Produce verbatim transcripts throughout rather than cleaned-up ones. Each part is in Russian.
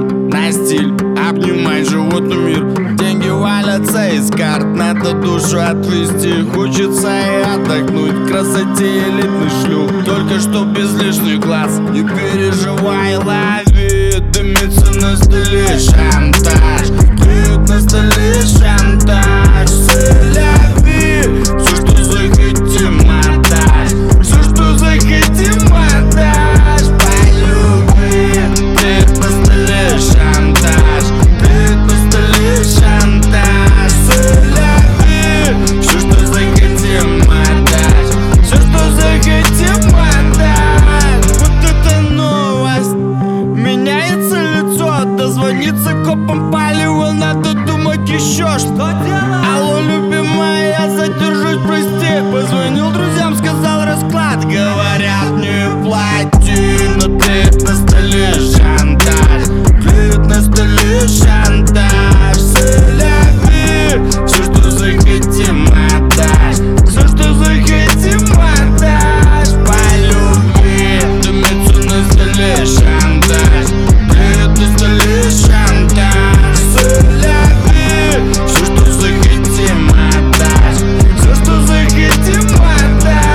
фасон, на стиль, обнимай животный мир. Деньги валятся из карт, надо душу отвести. Хочется и отдохнуть, красоте элитный шлюх, только что без лишних глаз. Не переживай, лови, дымится на столе шантаж. Клюют на столе шантаж. Соляви, все, что захотим, отдашь. Все, что захотим, отдашь. Полюби, клюют на столе шантаж. Клюют на столе шантаж. Соляви, все, что захотим, отдашь. Все, что захотим, отдашь. Вот это новость. Меняется лицо, дозвониться копам палево, надо думать еще что делать. Алло, любимая, я задержусь, прости. Позвонил друзьям, сказал расклад. Говорят, не плати, но клеят на столе шантаж. Клеят на столе шантаж. Соляви, все, что захотим, отдашь. Все, что захотим, отдашь. Полюби, дымится на столе шантаж. Клеят на столе шантаж. Соляви, все, что захотим, отдашь. Все, что захотим, отдашь.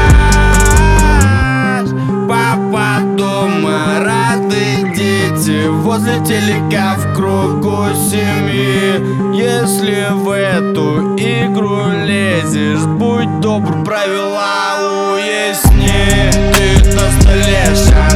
Папа дома, рады дети, возле телека в кругу семьи. Если в эту игру лезешь, будь добр, правила уясни. Ты на столе шантаж.